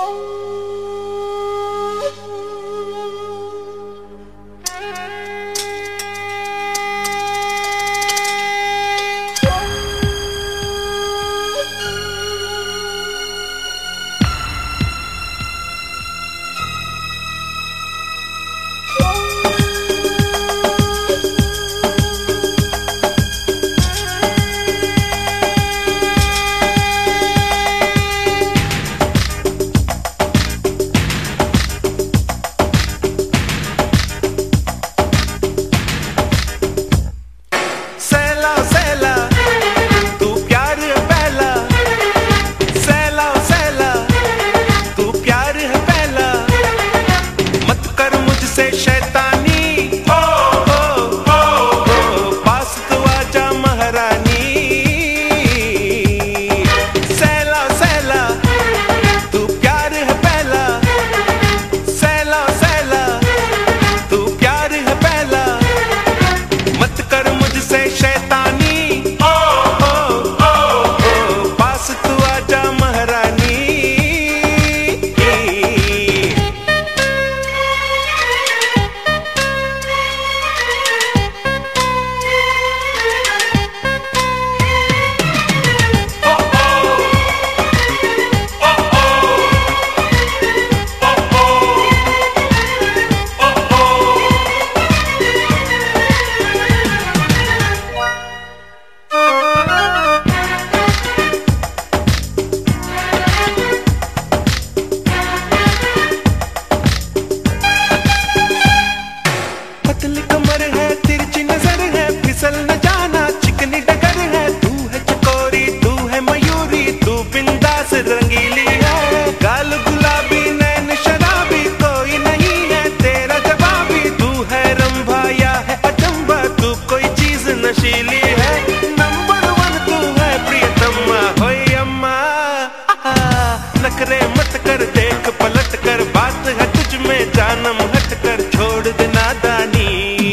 नखरे मत कर, देख पलट कर, बात है तुझ में जानम हट कर, छोड़ दे नादानी,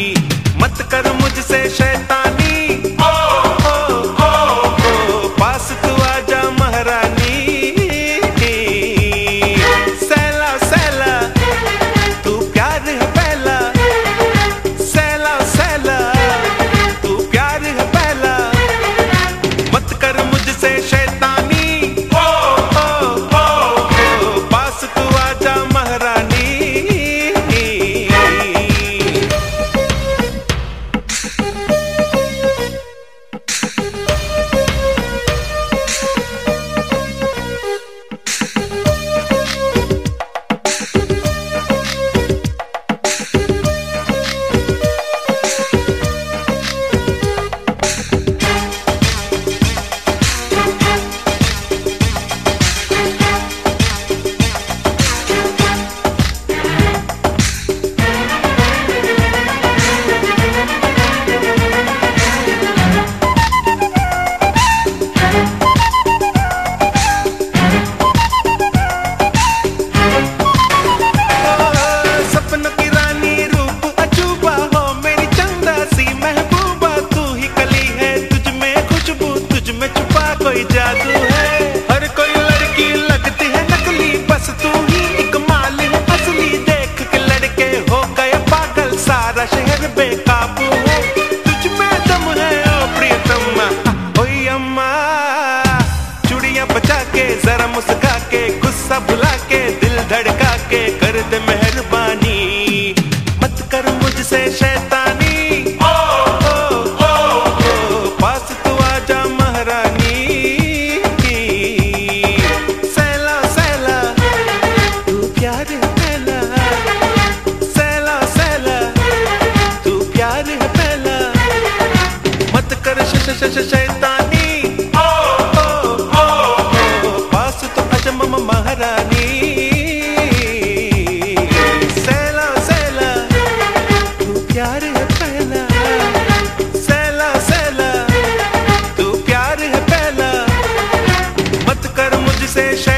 मत कर मुझसे शैतानी, ओ ओ ओ ओ पास तू आजा महारानी, सैला सैला तू प्यार है पहला, सैला सैला तू प्यार है पहला, मत कर मुझसे शैतानी, कोई जादू है, हर कोई लड़की लगती है नकली, बस तू ही एक माल है असली, देख के लड़के हो गए पागल, सारा शहर बेकाबू है, तुझ में दम है ओ प्रियतमा, ओए अम्मा चूड़ियां बचा के, जरा मुस्का के, गुस्सा भुला के, दिल धड़का के, कर दे मेहरबानी, मत कर मुझसे शैतानी, पास तू आजा महारानी, शैतानी, ओ ओ ओ ओ पास तो आजा महारानी, सैला सैला तू प्यार है पहला, सैला सैला तू प्यार है पहला, मत कर मुझसे